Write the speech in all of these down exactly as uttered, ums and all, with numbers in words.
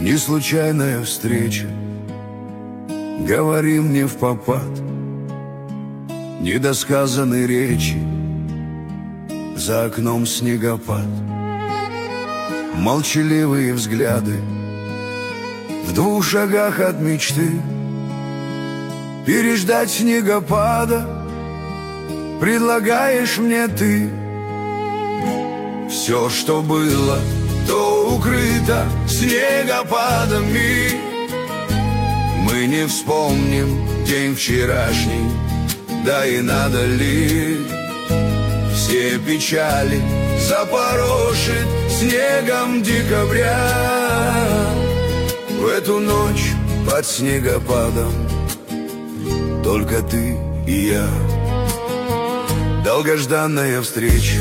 Не случайная встреча, говорим не впопад, недосказанные речи, за окном снегопад. Молчаливые взгляды в двух шагах от мечты. Переждать снегопада предлагаешь мне ты. Все, что было, то укрыто снегопадами. Мы не вспомним день вчерашний, да и надо ли. Все печали запорошит снегом декабря. В эту ночь под снегопадом только ты и я. Долгожданная встреча,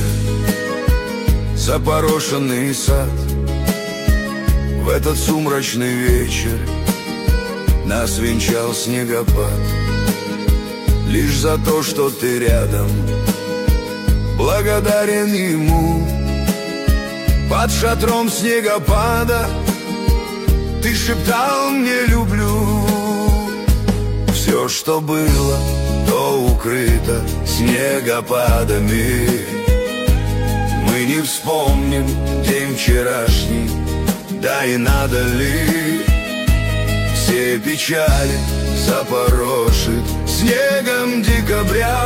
запорошенный сад. В этот сумрачный вечер нас венчал снегопад. Лишь за то, что ты рядом, благодарен ему. Под шатром снегопада ты шептал мне «люблю». Все, что было, то укрыто снегопадами. Мы не вспомним день вчерашний, да и надо ли. Все печали запорошит снегом декабря.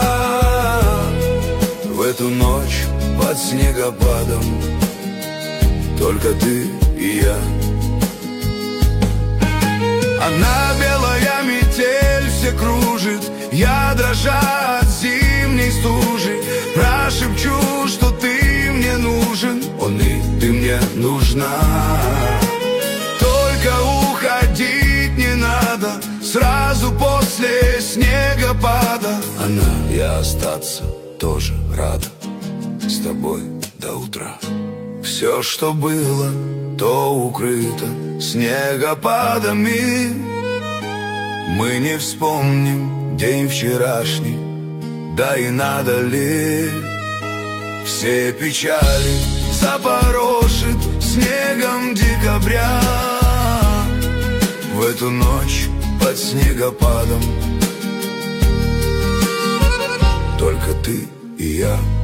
В эту ночь под снегопадом только ты и я. Она белая метель все кружит, я дрожа от зимней стужи. Прошепчу, что ты мне нужен, он и ты мне нужна. Только уходить не надо сразу после снегопада. Она и остаться тоже рада с тобой до утра. Все, что было, то укрыто снегопадами. Мы не вспомним день вчерашний, да и надо ли. Все печали запорошит снегом декабря. В эту ночь под снегопадом только ты и я.